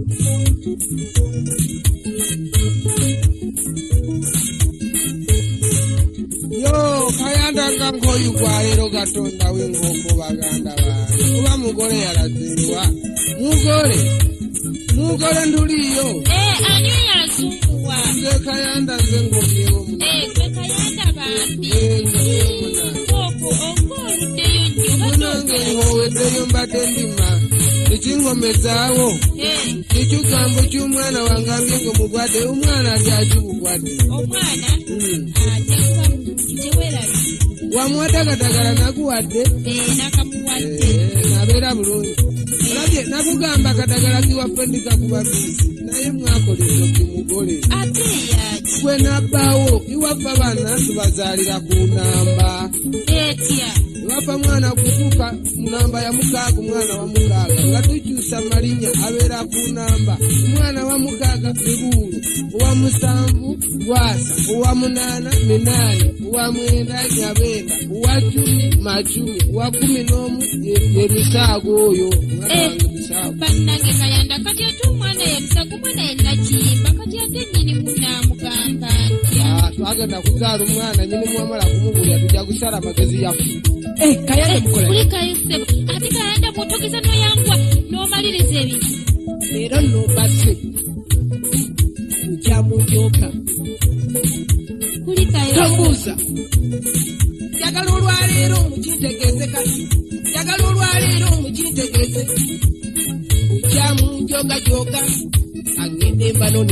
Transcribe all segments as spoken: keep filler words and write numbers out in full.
Yo kayanda nganko yugwarero gatonda w'ingoko baganda bantu uba mugore yarazirwa mugore mugore nduriyo eh ani yasungwa nge kayanda ngengomyewo mu eh nge kayanda bambi eh ngoko ongolude yonyo nange howedeyo mbadde ndima ekingome zaawo eh ekigambo ky'omwana wange ambye mugwadde omwana ali akibugwadde omwana ajakuba kitewerabi wamwaddagadagala naguwadde eh nakamuwadde nabeera bulungi olabye nakugamba kadagala kiwaffe ndikakuba bisi naye mwakolesa kimugole ate yaki gwe nabbaawo iwaffe abaana tubazaalira ku namba etya iwaffe mwana kutuuka namba ya mukaaga omwana wa mukaaga nga tukyusa malinnya abeera ku namba omwana wa mukaaga bibuulu owa musanvu gwasa owa munaana minaani owa mwenda nyabeenda owa cumi macumi owa kumi n'omu emisaago oyo bannange kayanda kati ate omwana yemusago omwana yenakiyimba kati ate nnyini munamugamba ntya twagenda kuzaala omwana nyini mwamala kumubulya tujja kusala amagezi yaffe kayanda mukola kuli kayisebo ate kayanda bw'otogeza n'oyangwa n'omaliriza ebintu leero n'obase kyamunjoka kuli kayanda tombuuza njagala olwaleero mukintegeeze kati njagala olwaleero mukintegeeze kyamunjogajoga agende mbanone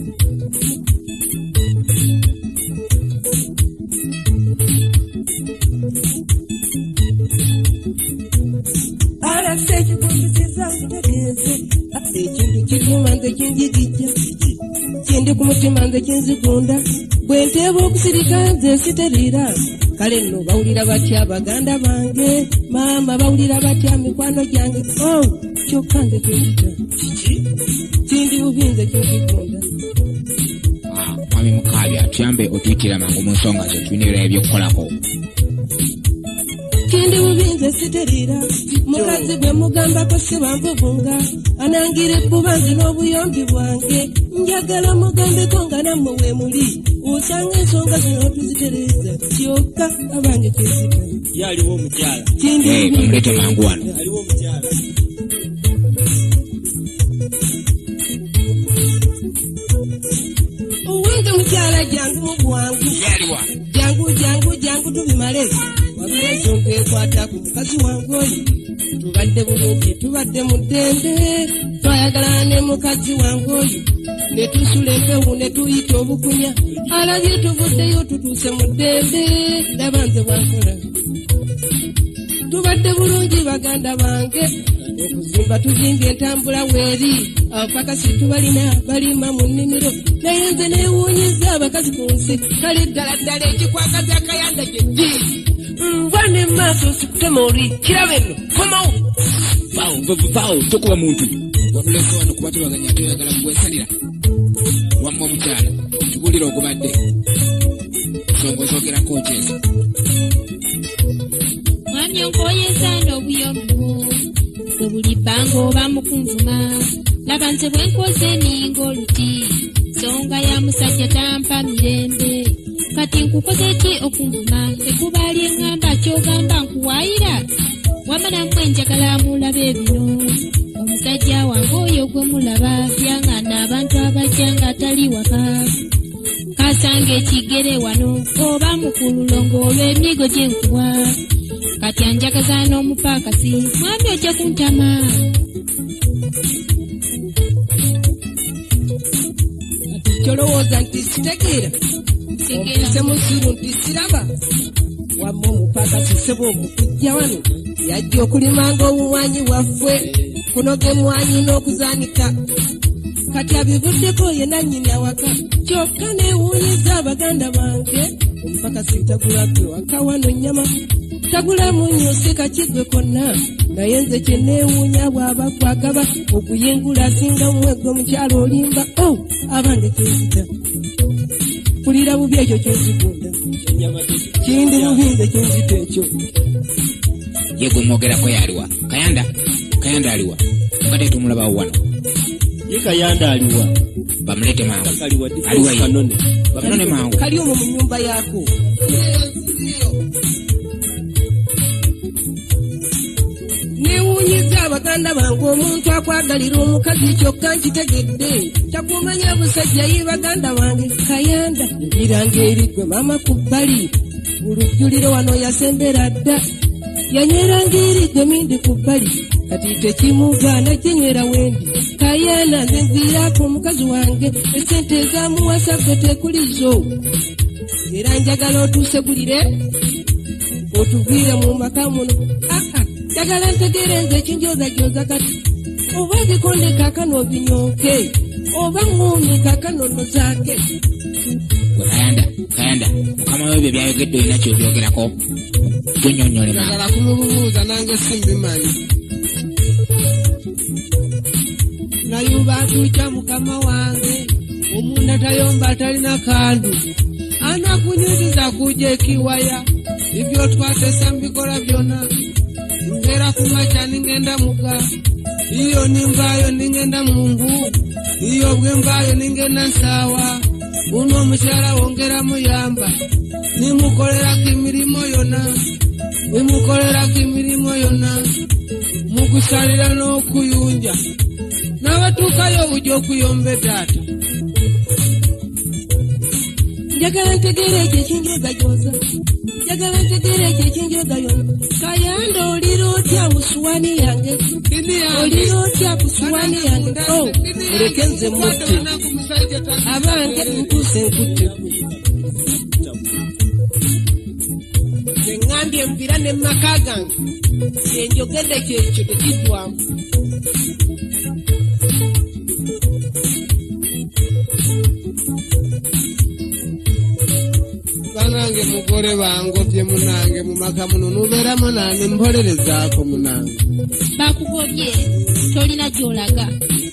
ekintu kiruma nze kinjigijja kindi ku mutima nze kinzigunda bwe nteeba okusirika nze siteriira kale nno bawulira batya baganda bange maama bawulira batya mikwano gyange o kyokka nze kinjita kindi bubi nze kinzigunda mwami Mukaabya tuyambe otuyitira mangu mu nsonga zo tulina ebirala ebyokukolako kindi bubinze siteriira mukazi gwe mugambako sibanvuvunga anangira ebbubanzi n'obuyombi bwange njagala mugambeko nga nammwe we muli osanga ensonga zino tuzitereeza kyokka abange kizika ye aliwo omukyala bamulete mangu wano aliwo omukyala owenze mukyala jangu mu bwangu jangu jangu jangu tubimale ensonga ekwata ku mukazi wange oyo tubadde bulungi tubadde mu ddembe twayagalana ne mukazi wange oyo ne tusula empewu ne tuyita obukunya alabye tuvuddeyo tutuuse mu ddembe laba nze bwankola tubadde bulungi baganda bange okuzimba tuzimbye entambula weeri abapakasi tubalina balima mu nnimiro naye nze neewuunyiza abakazi ku nsi kale ddala ddala ekikwakaza akayanda gye ddi mbwane maaso sikutema oli kiraba enno komawo vaawo tokuba muntu wabuleko wano kuba tubaganya toyagala kugwesalira wamma omukyala tubulira ogubadde songa osogerako kyezo mwami onkoyezaana obuyombo bwe buli bbanga oba mukunvuma laba nze bwe nkoze eninga oluti nsonga ya musajja tampa mirembe kati nkukoze ki okunvuma tekubaali eŋŋamba kyogamba nkuwaayira wamala mmwe njagala mulabe bino omusajja wange oyo gwe mulaba yaŋŋaana abantu abajja ng'atali waka kasanga ekigere wano oba mukululongo olw'emigo gye nkuwa kati anjagaza n'omupaakasi mwami ojja kuntama kati kyolowooza nti sitegeera ompise musiru nti siraba wamma omupaakasi sebo omukujja wano yajja okulimanga obumwanyi waffe kunoga emwanyi n'okuzaanika kati abivuddeko ye nannyini awaka kyokka neewuunyiza abaganda bange omupakasi tagulagwe waka wano nnyama tagulamu nnyo sekakigwe konna naye nze kye neewuunya bw'aba kwagaba okuyingula asinga mumwegwe mukyalo olimba o abange kyenzita pulira bubi ekyo kyenzigunda kindi bubi nze kyenzita ekyo ye gwe mwogerako yaliwa kayanda kayanda aliwa mbadde tumulabawo wano Kayanda aliwa. Bamulete mangu. Aliwa. Aliwa kanone. Bamulete mangu. Kali omu mu nyumba yako. Newunyiza abaganda bange omuntu akwagalira omukazi kyokka nkitegedde. Kyakumanya busajja yi baganda bange Kayanda. Ebiranga erigwe mama ku bbali. Olujjuliro wano yasembera dda. Yanyweranga erigwe mindi ku bbali. Kati tekimugaana kinywera wendi. Kayanda nze nviirako omukazi wange esente ezamuwasa gwe tekulizo. Era njagala otuusegulire otuviire mu maka muno. Aa njagala ntegeere nze ekinjoozajoza kati oba bikonde kaakano obinyooke oba ng'omye kaakano nozaake. Kayanda, Kayanda, mukama webyo byayogedde olina kyobyogerako. Tunyonyole mangu. Njagala kumubuuza nange simbimanyi. Nayuba atuuca mukama wange omunda tayomba atalina kandu. Anakunyiriza kuja ekiwaya ibyo twatesa mbikola byonna. Ngera kumacha ningenda muga iyo nimbayo ningenda mungu iyo bwembayo ningenda nsawa. Uno omukyala wongera muyamba nimukolera kimirimo yonna nimukolera kimirimo yonna mukusalira n'okuyunja n'abatuukayo ujja okuyomba taata. Njagala ntegeere ekyo ekinjogajoza. Njagala ntegeere ekyo ekinjogayoza. Kayanda olira otya busuwani yange? Olira otya busuwani yange? Oh, oleke nze mutte. Abange ntuuse nkutte. Nze ŋŋambye mpira ne maka gange. Enjogedde kyekyo tekigwamu. Banange mugore bangobye munange mu maka muno nubeeramu nani mpolerezaako munange. Bakugobye tolina gy'olaga.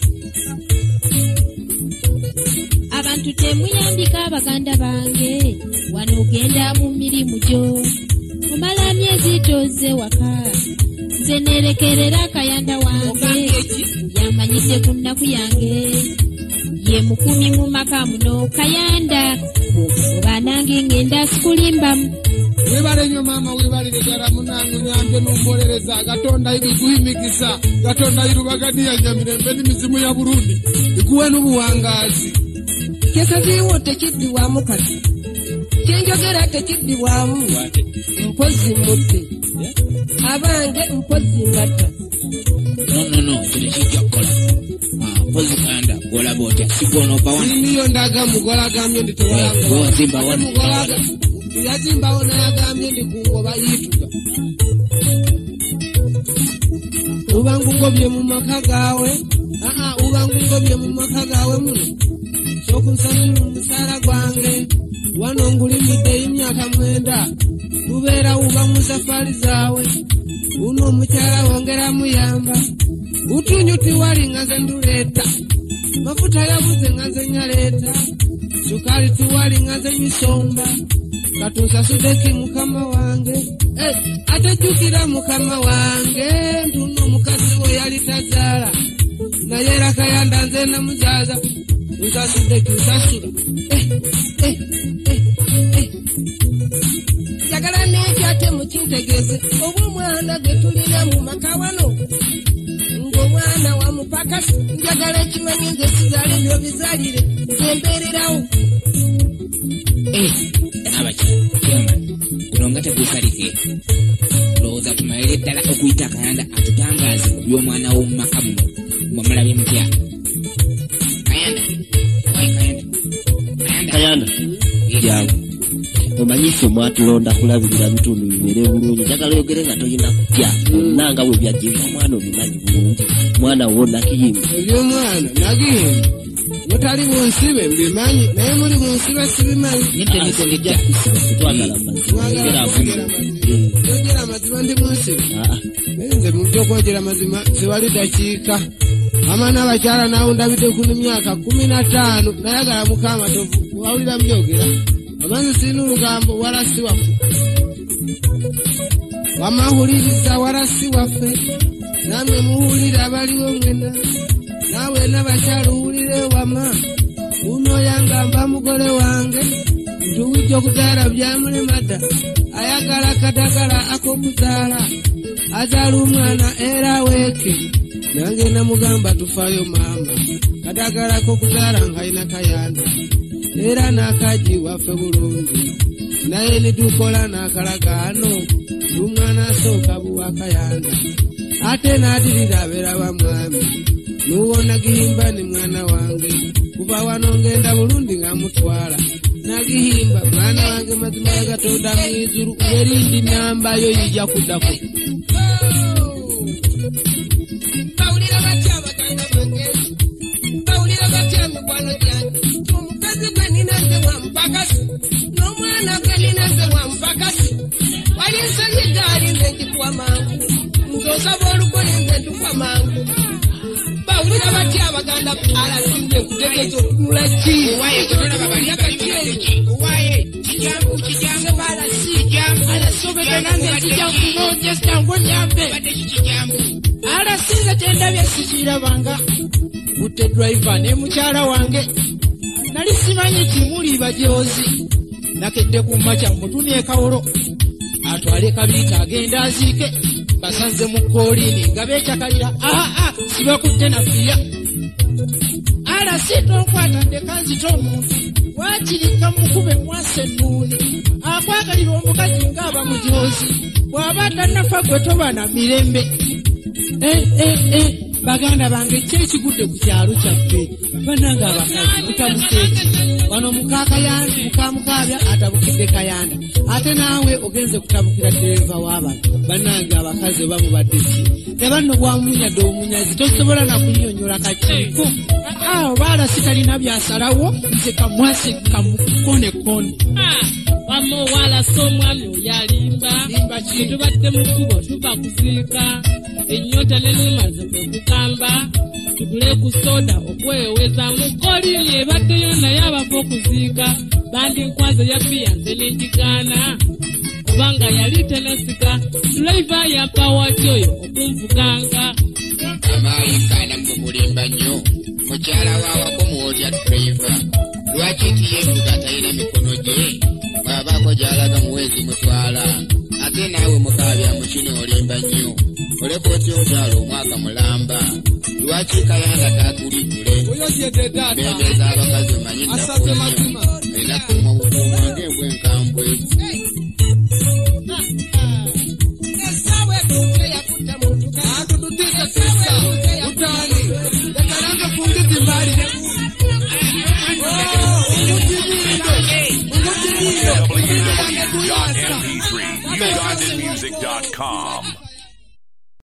Abantu temuyambika abaganda bange wano ogenda mu mirimu gyo. Omala myezi toze waka. Nze nerekerera Kayanda wange yamanyise ku nnaku yange. Ye mukumi mu maka muno Kayanda. Oba nange ngenda sikulimbamu. Webale nnyo maama webalire ddala munange nyambe n'ombolereza. Katonda ibikuhimikisa. Katonda irubaganiya mirembe n'emizimu ya Burundi ikuwe n'obuwangaazi. Kesaziiwo tekiddibwamu kati. Kyenjogera tekiddibwamu. Mpozi mutte. Abange mpozi ngatta. No, no, no, tekijja kukola. Mpozi Kayanda gwolaba otya sigona ova wano. Niyo ndaga mugola agambye ndi tewalanga. Wazimba wano. Mugolaga yazimbawo naye agambye ndi kungoba yiituga. Uba ngugobye mu maka gaawe. Aa uba ngugobye mu maka gaawe muno. Sokunsasula omusaala gwange. Wano ngulimidde emyaka mwenda. Lubeera uba mu safaali zaawe. Uno omukyala wongera muyamba. Utunyu tiwali nga nze nduleeta. Mafuta yabuze nga nze nyaleeta. Sukali tiwali nga nze nyisomba. Katunsasudeki mukama wange. Eh, atajjukira mukama wange. Ntuno mukazi we yali tazaala. Naye era Kayanda nze namuzaaza. Nsasudeki nsasula. Eh, eh, eh, eh. Njagala n'ekyo ate mukintegeeze. Oba omwana gwe tulina mu maka wano. Ng'omwana wa mupakasi. Njagala ekimanyi nze sizaale byo bizaalire. Nze mbeererawo. Eh, n'abakyala. Chairman, guno nga teguusalike. Lowooza tumalire ddala okuyita Kayanda atutangaaze ku by'omwana w'omu maka muno. Mwamulabye mutya? Kayanda. Wayi Kayanda. Kayanda. Kayanda. Jangu. Omanyise omwatulonda kulabirira bitundu bibeere bulungi. Njagala oyogere nga toyina kutya. Nanga bwe byajjira omwana obimanyi bulungi. Mwana wo nakiyimba. Eby'omwana nagiyimba. Mutali mu nsibe mbimanyi naye muli mu nsibe sibimanyi. Nitemitonijja kusiba twagala amazima. Yogera amazima ndi mu nsibe. Nze mu by'okwogera amazima siwali dakiika. Mama n'abakyala naawe ndabidde ku myaka kumi na ttaano nayagala muka amatovu. Wawulira mbyogera. Amanzi sinu lugambo wala si waffe. Wamahuliriza wala si waffe. Namwe muwulira abaliwo mwena. nawe n'abakyalulire wama uno yangamba mugole wange ntuwujja okuzaala byamulemadda ayagala katagala ak'okuzaala azaala omwana era weeke nange namugamba tufayo maama katagala ak'okuzaala ng'alina kayanda era n'akaji waffe bulungi naye nitukola n'akalagaano omwana asooka buwa kayanda ate n'adirira abeera bamwami nuwona gihimba ni mwana wange kuba wano ngenda Burundi nga mutwala nagihimba mwana wange mazima yagatonda mwizuru erindi namba yo yija kuddako bawulira batya baganda bange bawulira batya mikwano gyange omukazi gwe ninaze wa mpakasi n'omwana gwe ninaze wa mpakasi wali nsonyi gaali nze njikuwa mangu nzosaba olugoli nze ntukwa mangu bawulira batya abaganda alasinze kutegeeza okunula ki owaye kutona babali owaye kijambu kijambu balasi kijambu alasobeka nange kijambu noje stango nyambe bade kijambu alasinze kyendabye sikirabanga butte driver ne mukyala wange nali simanyi kimuli bajozi nakedde ku macha mutuni ekawolo atwale kabita agenda azike basanze mu kolini ngabechakalira aha ah sibakutte na pia ala sito nkwata ndekanzi tomuntu wakirika mukube mwase nuni akwagalira omukazi ngaba mujozi bwabata nafa gwe toba na mirembe eh eh eh baganda bange kyekigudde ku kyalo kyaffe bananga abakazi mutamuteeki wano mukaka yange mukamukabya atabukidde kayanda ate naawe ogenze kutabukira dereva w'abantu bananga abakazi bamubadde ki ne banno bwamunyadde omunyazi tosobola na kunyonyola kakiiko awo baala sitalina byasalawo nze kamwase kamukonekone wamma owala so omwami oyalimba tubadde mu kkubo tuva kuziika ennyota ne lumaze kwekugamba tugule ku soda okweweza mukolini ebaddeyo naye abava okuziika bandi nkwazo ya bbiya nze n'enjigaana kubanga yali tenasika tulayva yapawaki oyo okunvuganga amaayikaana mumulimba nnyo mukyala waawako muwolya tulayva lwaki tiyembuga talina mikono gye bw'abaako gy'alaga muwezi mutwala ate naawe mukaabya mukino olimba nnyo oleka otya omukyala omwaka mulamba lwaki kayanda taatuligule beebeeza abakazi omanyi nnakuuma enakuuma obukuuma ng'embwenkambwe w w w dot m p three uganda music dot com